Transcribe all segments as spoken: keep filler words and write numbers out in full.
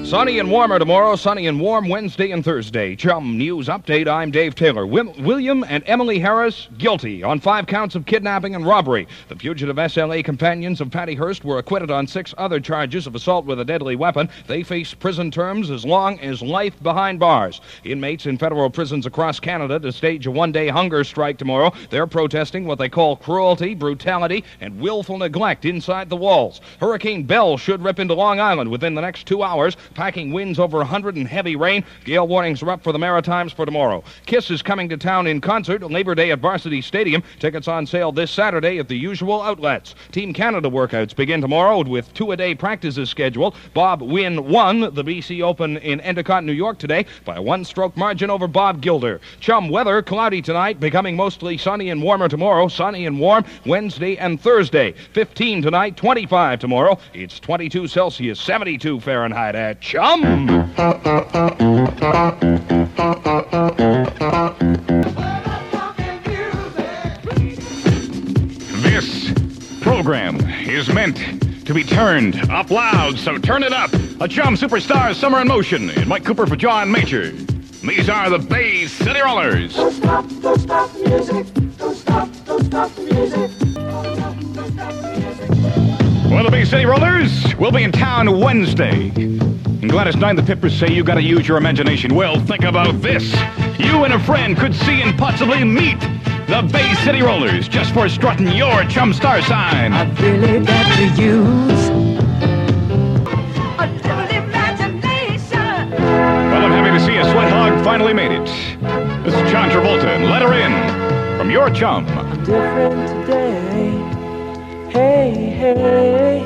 Sunny and warmer tomorrow, sunny and warm Wednesday and Thursday. Chum News Update, I'm Dave Taylor. Wil- William and Emily Harris, guilty on five counts of kidnapping and robbery. The fugitive S L A companions of Patty Hearst were acquitted on six other charges of assault with a deadly weapon. They face prison terms as long as life behind bars. Inmates in federal prisons across Canada to stage a one-day hunger strike tomorrow. They're protesting what they call cruelty, brutality, and willful neglect inside the walls. Hurricane Belle should rip into Long Island within the next two hours. Packing winds over one hundred and heavy rain. Gale warnings are up for the Maritimes for tomorrow. Kiss is coming to town in concert Labor Day at Varsity Stadium. Tickets on sale this Saturday at the usual outlets. Team Canada workouts begin tomorrow with two-a-day practices scheduled. Bob Wynn won the B C Open in Endicott, New York today by a one-stroke margin over Bob Gilder. Chum weather, cloudy tonight, becoming mostly sunny and warmer tomorrow. Sunny and warm Wednesday and Thursday. fifteen tonight, twenty-five tomorrow. It's twenty-two Celsius, seventy-two Fahrenheit at Chum. This program is meant to be turned up loud, so turn it up. A Chum Superstar Summer in Motion. And Mike Cooper for John Major. These are the Bay City Rollers. Don't stop, don't stop the music. Don't stop, don't stop the music. Don't stop, don't stop the music. Well, the Bay City Rollers will be in town Wednesday. And Gladys Knight and the Pippers say you gotta use your imagination. Well, think about this. You and a friend could see and possibly meet the Bay City Rollers just for strutting your Chum Star sign. I've really got to use A little imagination. Well, I'm happy to see a sweat hog finally made it. This is John Travolta, and let her in from your Chum. I'm different today. Hey, hey.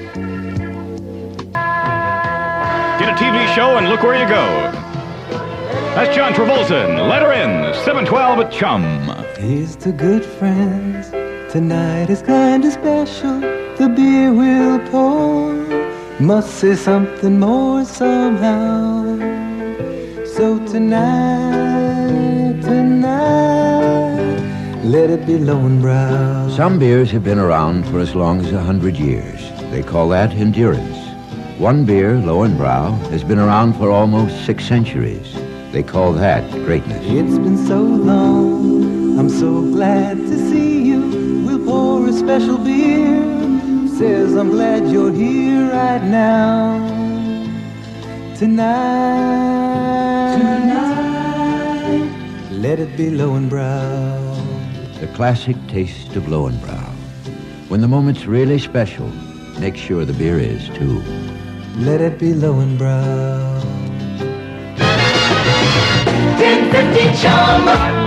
Get a T V show and look where you go. That's John Travolta, and let her in, seven twelve at Chum. Here's to good friends. Tonight is kinda special. The beer will pour. Must say something more somehow. So tonight, tonight, let it be Lowenbrow. Some beers have been around for as long as a hundred years. They call that endurance. One beer, Lowenbrow, has been around for almost six centuries. They call that greatness. It's been so long, I'm so glad to see you. We'll pour a special beer. Says I'm glad you're here right now. Tonight, tonight, let it be Lowenbrow. The classic taste of Lowenbrow. When the moment's really special, make sure the beer is, too. Let it be Lowenbrow. ten fifty Chum.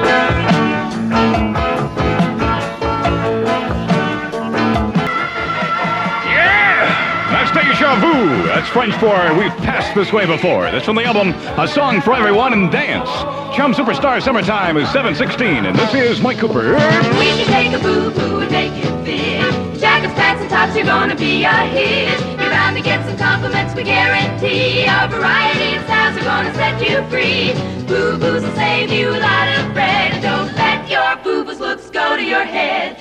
That's Deja Vu. That's French for We've Passed This Way Before. That's from the album A Song for Everyone and Dance. Chum Superstar Summertime is seven sixteen, and this is Mike Cooper. We can take a boo-boo and make it fit. Jackets, pants, and tops, you're gonna be a hit. You're bound to get some compliments, we guarantee. Our variety of styles are gonna set you free. Boo-boos will save you a lot of bread. And don't let your boo-boos looks go to your head.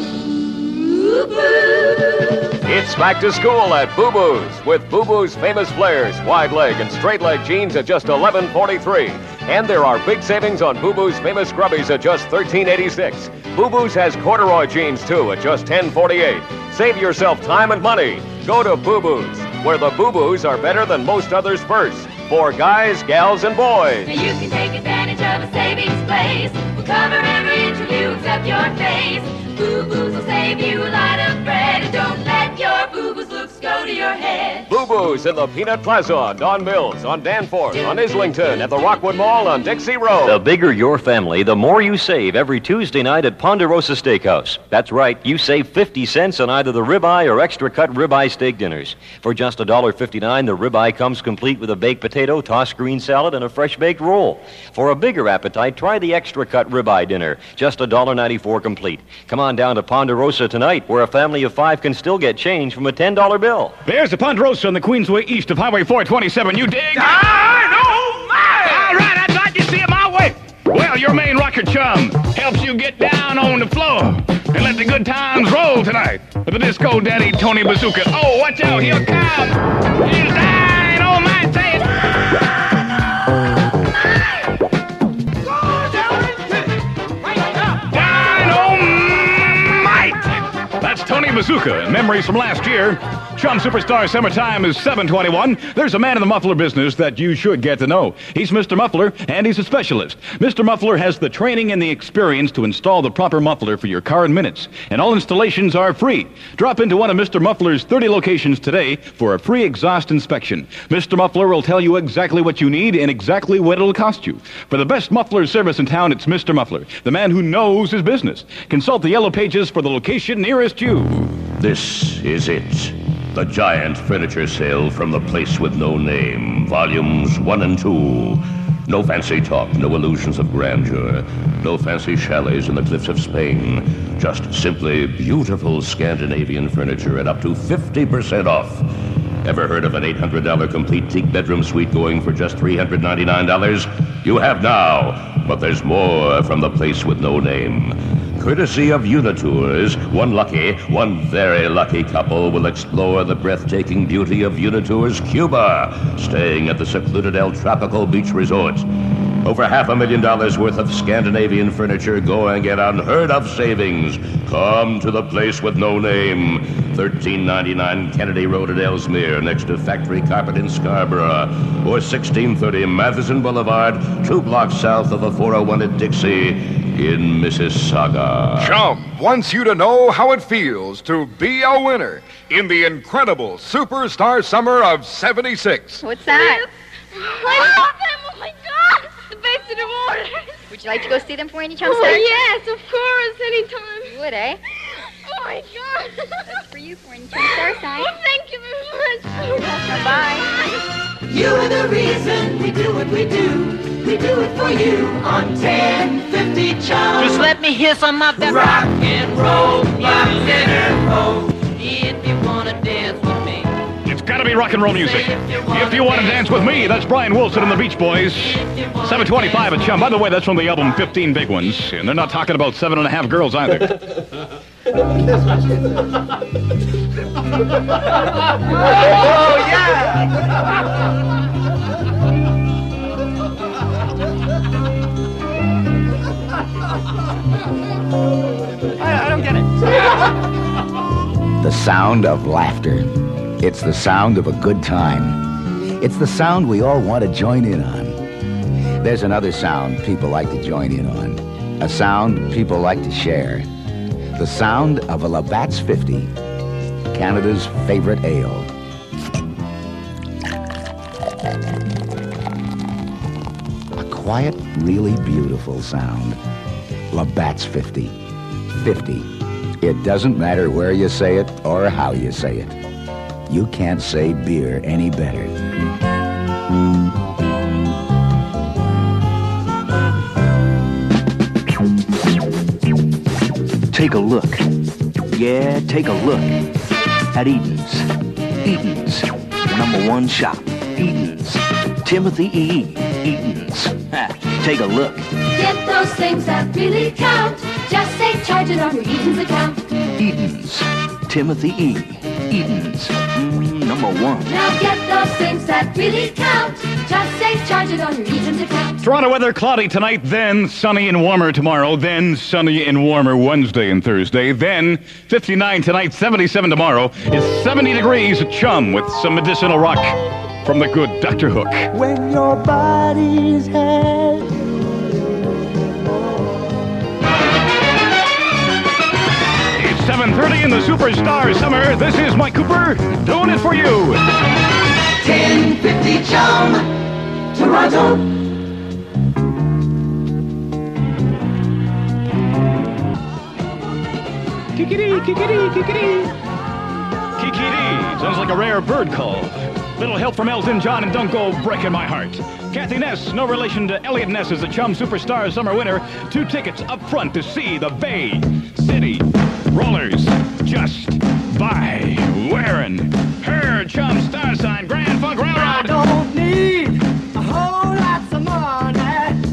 Boo-boo. It's back to school at Boo Boo's with Boo Boo's famous flares, wide leg and straight leg jeans at just eleven forty-three. And there are big savings on Boo Boo's famous scrubbies at just thirteen eighty-six. Boo Boo's has corduroy jeans too at just ten forty-eight. Save yourself time and money. Go to Boo Boo's, where the Boo Boos are better than most others first. For guys, gals, and boys. Now you can take advantage of a savings place. We'll cover every inch of you except your face. Boo-boos will save you a lot of bread. And don't let your boo-boos looks go to your head. Boo Boo's in the Peanut Plaza on Don Mills, on Danforth, on Islington, at the Rockwood Mall on Dixie Road. The bigger your family, the more you save every Tuesday night at Ponderosa Steakhouse. That's right, you save fifty cents on either the ribeye or extra cut ribeye steak dinners. For just one dollar fifty-nine, the ribeye comes complete with a baked potato, tossed green salad, and a fresh baked roll. For a bigger appetite, try the extra cut ribeye dinner, just one dollar ninety-four complete. Come on down to Ponderosa tonight, where a family of five can still get change from a ten dollar bill. There's the Ponderosa on the Queensway east of Highway four twenty-seven. You dig? I know, man! All right, I thought you'd see it my way. Well, your main rocker Chum helps you get down on the floor and let the good times roll tonight with the disco daddy Tony Bazooka. Oh, watch out, here comes. He's dying on my tail. Hey, Bazooka, memories from last year. Chum Superstar Summertime is seven twenty-one. There's a man in the muffler business that you should get to know. He's Mister Muffler, and he's a specialist. Mister Muffler has the training and the experience to install the proper muffler for your car in minutes. And all installations are free. Drop into one of Mister Muffler's thirty locations today for a free exhaust inspection. Mister Muffler will tell you exactly what you need and exactly what it'll cost you. For the best muffler service in town, it's Mister Muffler, the man who knows his business. Consult the yellow pages for the location nearest you. This is it. The giant furniture sale from the place with no name. Volumes one and two. No fancy talk, no illusions of grandeur. No fancy chalets in the cliffs of Spain. Just simply beautiful Scandinavian furniture at up to fifty percent off. Ever heard of an eight hundred dollars complete teak bedroom suite going for just three hundred ninety-nine dollars? You have now, but there's more from the place with no name. Courtesy of Unitours, one lucky, one very lucky couple will explore the breathtaking beauty of Unitours Cuba, staying at the secluded El Tropical Beach Resort. Over half a million dollars worth of Scandinavian furniture going at unheard of savings. Come to the place with no name. thirteen ninety-nine Kennedy Road at Ellesmere, next to Factory Carpet in Scarborough. Or sixteen thirty Matheson Boulevard, two blocks south of the four oh one at Dixie in Mississauga. Chum wants you to know how it feels to be a winner in the incredible Superstar Summer of seventy-six. What's that? I love them! Oh my God! The best in the water! Would you like to go see them for any chum Oh, stars? yes, of course, anytime. You would, eh? Oh my God! That's for you for any chum star sign. Oh, thank you very much. Bye-bye. You are the reason we do what we do. We do it for you on ten fifty Chum. Just let me hear some of that rock and roll, rock and roll. If you wanna dance with me, It's gotta be rock and roll music. If you want to dance with me, that's Brian Wilson and the Beach Boys. seven twenty-five at Chum. By the way, that's from the album fifteen Big Ones. And they're not talking about seven and a half girls either. Oh, yeah! I, I don't get it. The sound of laughter. It's the sound of a good time. It's the sound we all want to join in on. There's another sound people like to join in on. A sound people like to share. The sound of a Labatt's fifty, Canada's favorite ale. A quiet, really beautiful sound. Labatt's fifty. fifty. It doesn't matter where you say it or how you say it. You can't say beer any better. Take a look. Yeah, take a look at Eden's. Eden's, number one shop. Eden's. Timothy E. Eden's. Ha, take a look. Get those things that really count. Just say charge it on your Eden's account. Eden's. Timothy E. Eden's. Mm, number one. Now get those things that really count. Just say charge it on your Eden's account. Toronto weather cloudy tonight, then sunny and warmer tomorrow, then sunny and warmer Wednesday and Thursday, then fifty-nine tonight, seventy-seven tomorrow. It's seventy degrees at Chum with some medicinal rock from the good Doctor Hook. When your body's had It's seven thirty in the Superstar Summer. This is Mike Cooper doing it for you. ten fifty Chum, Toronto. Kikidi, kikidi, kikidi. Kikidi. Sounds like a rare bird call. Little help from Elton John and Don't Go Breaking My Heart. Kathy Ness, no relation to Elliot Ness, is the Chum Superstar Summer winner. Two tickets up front to see the Bay City Rollers. Just by wearing her Chum Star Sign Grand Funk Railroad. I don't need a whole lot of money.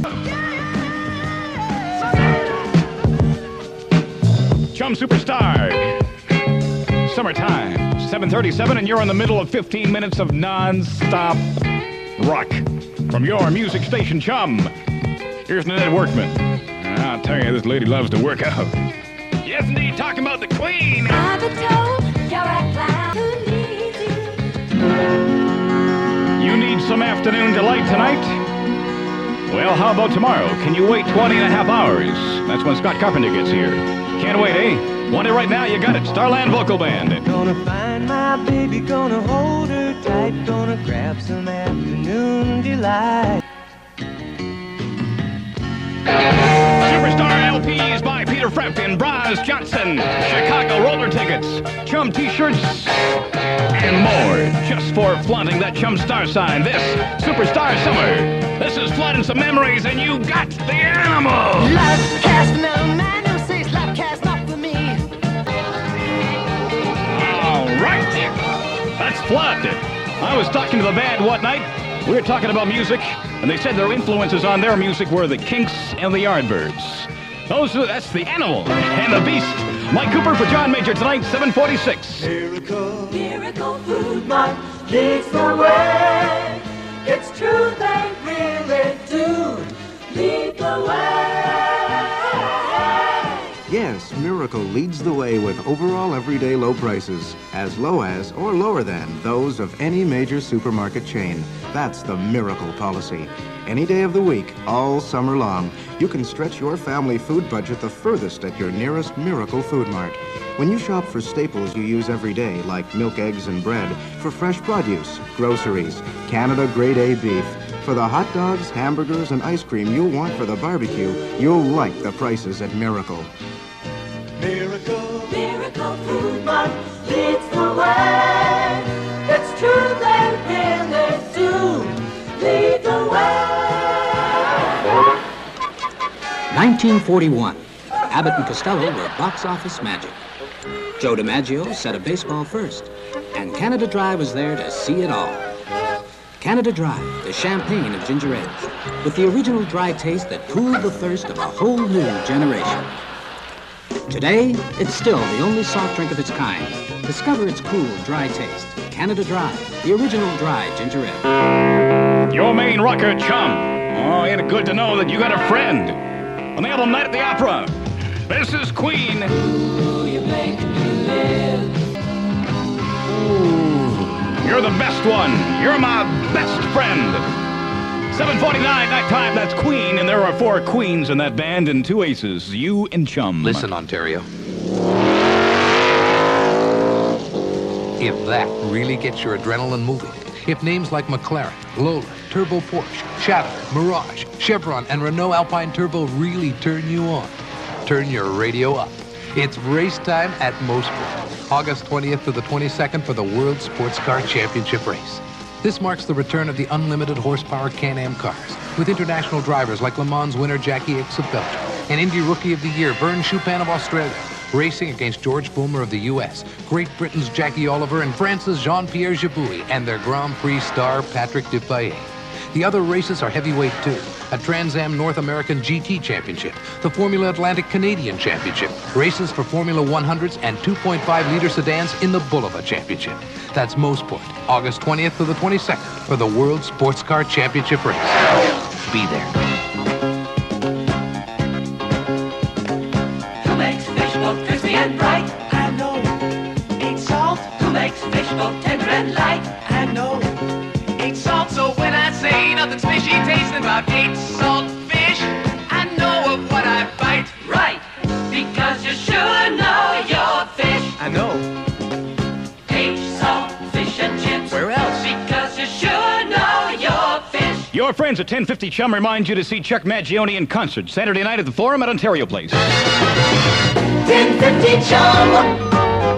Chum Superstar. Summertime, seven thirty-seven, and you're in the middle of fifteen minutes of non-stop rock from your music station, Chum. Here's Nanette Workman. And I'll tell you, this lady loves to work out. Yes, indeed, talking about the Queen. I've a afternoon delight tonight? Well, how about tomorrow? Can you wait twenty and a half hours? That's when Scott Carpenter gets here. Can't wait, eh? Want it right now? You got it. Starland Vocal Band. Gonna find my baby, gonna hold her tight, gonna grab some afternoon delight. Superstar L Ps by Peter Frampton and Braz Johnson. Chicago roller tickets, Chum t-shirts, and more. Just for flaunting that Chum star sign. This Superstar Summer. This is flooding some memories, and you got the animal. Life cast, no man who says life cast not for me. All right. That's Flood. I was talking to the band one night. We were talking about music, and they said their influences on their music were the Kinks and the Yardbirds. Those are, that's the animal and the beast. Mike Cooper for John Major tonight, seven forty-six. Miracle, Miracle Food Mart leads the way. It's true, they really do lead the way. Yes, Miracle leads the way with overall everyday low prices, as low as or lower than those of any major supermarket chain. That's the Miracle policy. Any day of the week, all summer long, you can stretch your family food budget the furthest at your nearest Miracle Food Mart. When you shop for staples you use every day, like milk, eggs, and bread, for fresh produce, groceries, Canada Grade A beef, for the hot dogs, hamburgers, and ice cream you'll want for the barbecue, you'll like the prices at Miracle. Miracle, Miracle Food Mart leads the way. It's true, they really do lead the way. nineteen forty-one. Abbott and Costello were box office magic. Joe DiMaggio set a baseball first, and Canada Dry was there to see it all. Canada Dry, the champagne of ginger ales, with the original dry taste that cooled the thirst of a whole new generation. Today, it's still the only soft drink of its kind. Discover its cool, dry taste. Canada Dry, the original dry ginger ale. Your main rocker, Chum. Oh, ain't it good to know that you got a friend on the album Night at the Opera. This is Queen. Ooh, you make me live. Ooh, you're the best one. You're my best friend. seven forty-nine, night time. That's Queen, and there are four queens in that band and two aces, you and Chum. Listen, Ontario. If that really gets your adrenaline moving, if names like McLaren, Lola, Turbo Porsche, Cadillac, Mirage, Chevron, and Renault Alpine Turbo really turn you on, turn your radio up. It's race time at Mosport, August twentieth to the twenty-second for the World Sports Car Championship race. This marks the return of the unlimited horsepower Can-Am cars, with international drivers like Le Mans winner Jackie Ickx of Belgium, and Indy Rookie of the Year Vern Chupin of Australia, racing against George Fulmer of the U S, Great Britain's Jackie Oliver, and France's Jean-Pierre Jabouille, and their Grand Prix star Patrick Depailler. The other races are heavyweight too. A Trans Am North American G T Championship, the Formula Atlantic Canadian Championship, races for Formula one hundreds and two point five liter sedans in the Bulova Championship. That's Mosport, August twentieth to the twenty-second for the World Sports Car Championship race. Be there. Who makes fish both crispy and bright? I know. Eat salt. Who makes fish both tender and light? I know. Eat salt, so when I say nothing's fishy tasting about eight salt fish, I know of what I bite. Right, because you sure know your fish. I know. H salt, fish and chips. Where else? Because you sure know your fish. Your friends at ten fifty Chum remind you to see Chuck Mangione in concert Saturday night at the Forum at Ontario Place. ten fifty Chum.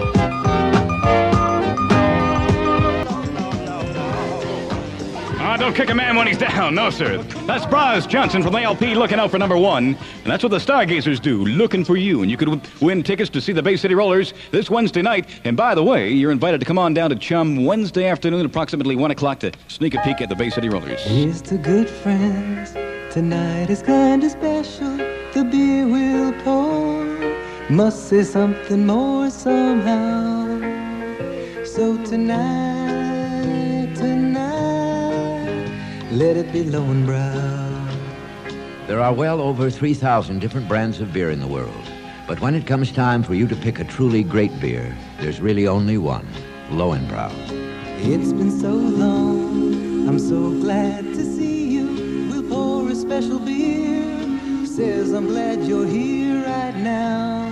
Ah, don't kick a man when he's down. No, sir. That's Braz Johnson from the L P looking out for number one. And that's what the Stargazers do, looking for you. And you could w- win tickets to see the Bay City Rollers this Wednesday night. And by the way, you're invited to come on down to Chum Wednesday afternoon, approximately one o'clock, to sneak a peek at the Bay City Rollers. Here's to good friends. Tonight is kinda special. The beer will pour. Must say something more somehow. So tonight, tonight, let it be Lowenbrow. There are well over three thousand different brands of beer in the world. But when it comes time for you to pick a truly great beer, there's really only one, Lowenbrow. It's been so long, I'm so glad to see you. We'll pour a special beer. Says I'm glad you're here right now.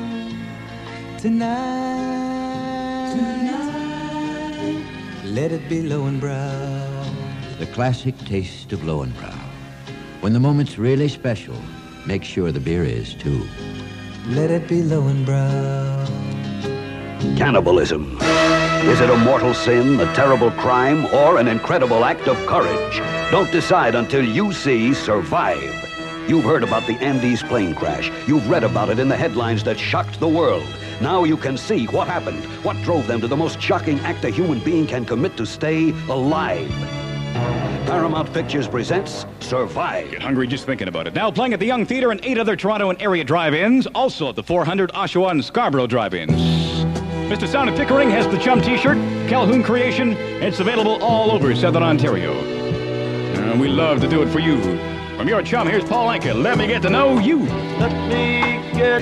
Tonight, Tonight. Let it be Lowenbrow. The classic taste of Lowenbrow. When the moment's really special, make sure the beer is, too. Let it be Lowenbrow. Cannibalism. Is it a mortal sin, a terrible crime, or an incredible act of courage? Don't decide until you see Survive. You've heard about the Andes plane crash. You've read about it in the headlines that shocked the world. Now you can see what happened, what drove them to the most shocking act a human being can commit to stay alive. Paramount Pictures presents Survive. Get hungry just thinking about it. Now playing at the Young Theatre and eight other Toronto and area drive-ins, also at the four hundred Oshawa and Scarborough drive-ins. Mister Sound of Pickering has the Chum T-shirt, Calhoun creation. It's available all over Southern Ontario. Uh, we love to do it for you. From your chum, here's Paul Anka. Let me get to know you. Let me get...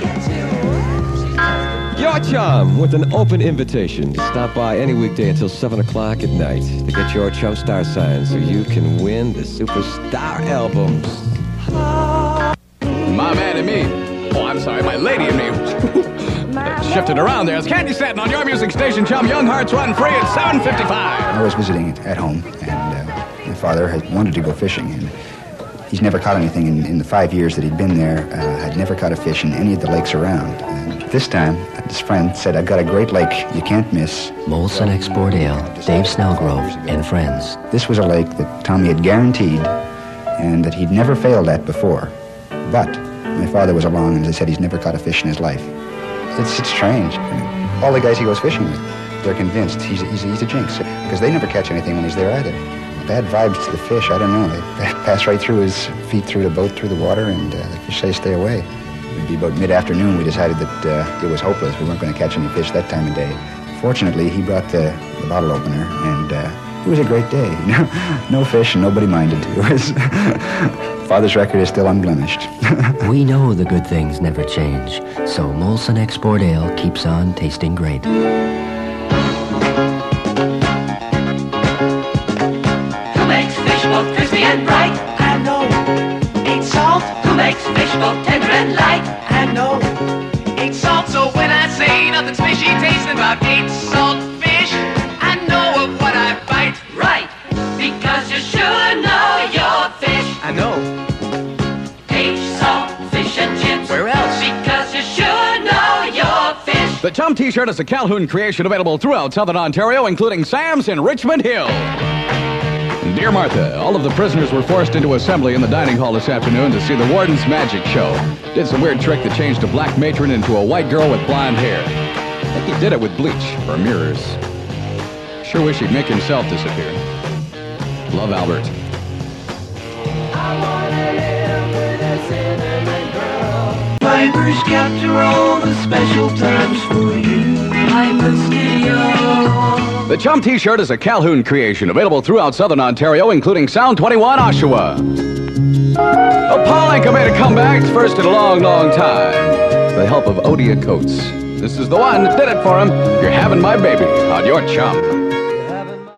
Your chum with an open invitation to stop by any weekday until seven o'clock at night to get your chum star sign so you can win the Superstar albums. My man and me. Oh, I'm sorry, my lady and me. Shifted around there. It's Candy Satin on your music station, Chum. Young Hearts run free at seven fifty-five. I was visiting at home, and uh, my father had wanted to go fishing, and he's never caught anything in, in the five years that he'd been there. Uh, had never caught a fish in any of the lakes around. And this time, his friend said, I've got a great lake you can't miss. Molson Export Ale, Dave Snellgrove, and friends. This was a lake that Tommy had guaranteed and that he'd never failed at before. But my father was along, and as I said, he's never caught a fish in his life. It's, it's strange. I mean, all the guys he goes fishing with, they're convinced he's, he's, he's a jinx because they never catch anything when he's there either. Bad vibes to the fish, I don't know. They pass right through his feet, through the boat, through the water, and uh, the fish say stay away. It'd be about mid-afternoon we decided that uh, it was hopeless. We weren't going to catch any fish that time of day. Fortunately, he brought the, the bottle opener, and uh, it was a great day. No fish, and nobody minded. It was... Father's record is still unblemished. We know the good things never change, so Molson Export Ale keeps on tasting great. Who makes fish both crispy and bright? I know. Eat salt. Who makes fish both tender and light? I know. Eat salt, so when I say nothing's fishy tasting about eight salt fish, I know of what I bite. Right, because you should know your fish. I know. Salt, fish, and chips. Where else? Because you should know your fish. The Chum T-shirt is a Calhoun creation available throughout Southern Ontario, including Sam's in Richmond Hill. Dear Martha, all of the prisoners were forced into assembly in the dining hall this afternoon to see the warden's magic show. Did some weird trick that changed a black matron into a white girl with blonde hair. I think he did it with bleach or mirrors. Sure wish he'd make himself disappear. Love, Albert. Piper's capture all the special times for you. Piper's Studio. The Chum T-shirt is a Calhoun creation available throughout Southern Ontario, including Sound twenty-one Oshawa. Well, Paul Anka made a comeback, first in a long, long time. With the help of Odia Coates. This is the one that did it for him. You're having my baby on your Chum.